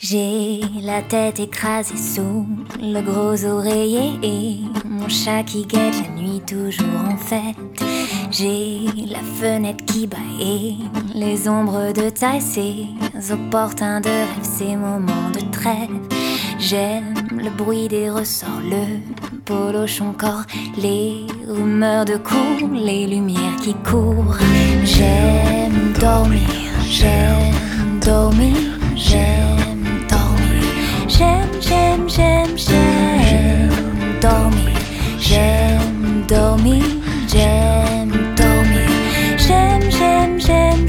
J'ai la tête écrasée sous le gros oreiller et mon chat qui guette la nuit toujours en fête. J'ai la fenêtre qui bat et les ombres de taille, ces opportuns de rêve, ces moments de trêve. J'aime le bruit des ressorts, le polochon corps, les rumeurs de coups, les lumières qui courent. J'aime dormir, j'aime dormir, j'aime dormir. J'aime dormir, j'aime dormir, j'aime dormir. J'aime.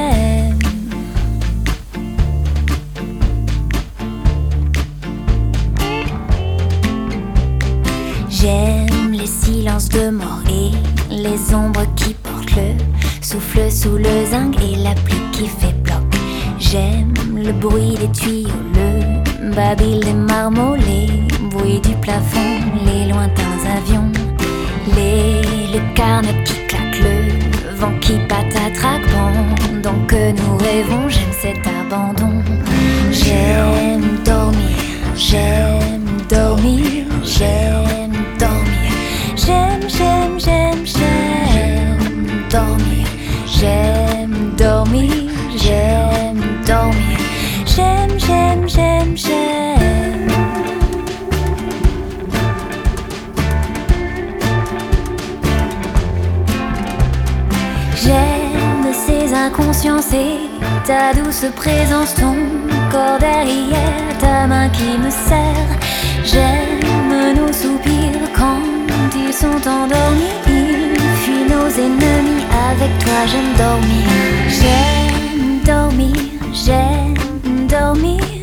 J'aime les silences de mort et les ombres qui portent le souffle sous le zinc et la pluie qui fait bloc. J'aime le bruit des tuyaux, le babil des marmots, les bruits du plafond, les lointains avions, les lucarnes qui claquent, le vent qui patatraque pendant que nous rêvons. J'aime cet abandon. J'aime dormir, j'aime dormir, j'aime dormir. J'aime dormir, j'aime dormir, j'aime dormir. J'aime. J'aime ces inconsciences et ta douce présence, ton corps derrière, ta main qui me serre. J'aime nos soupirs quand ils sont endormis. Ils fuient nos ennemis, avec toi j'aime dormir. J'aime dormir, j'aime dormir.